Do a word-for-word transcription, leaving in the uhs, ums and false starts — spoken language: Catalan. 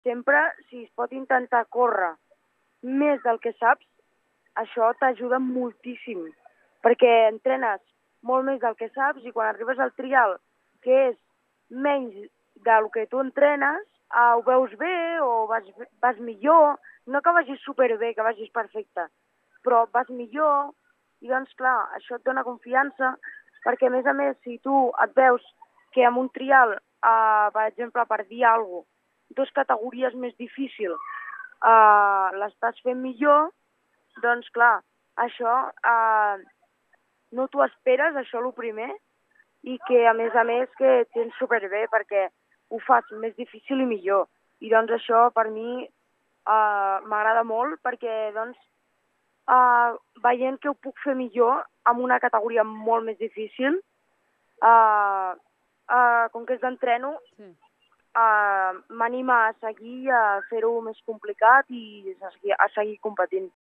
sempre, si es pot intentar córrer més del que saps, això t'ajuda moltíssim, perquè entrenes molt més del que saps i quan arribes al trial, que és menys del que tu entrenes, uh, ho veus bé o vas, vas millor, no que vagis superbé, que vagis perfecte, però vas millor i doncs clar, això et dona confiança perquè a més a més si tu et veus que en un trial, uh, per exemple, per dir alguna cosa, dues categories més difícil, uh, l'estàs fent millor, doncs clar, això uh, no t'ho esperes, això el primer, i que a més a més que et sents superbé perquè ho fas més difícil i millor. I doncs això per mi uh, m'agrada molt perquè doncs uh, veient que ho puc fer millor amb una categoria molt més difícil, uh, uh, com que és d'entreno, sí. Uh, m'anima a seguir, a fer-ho més complicat i a seguir, a seguir competint.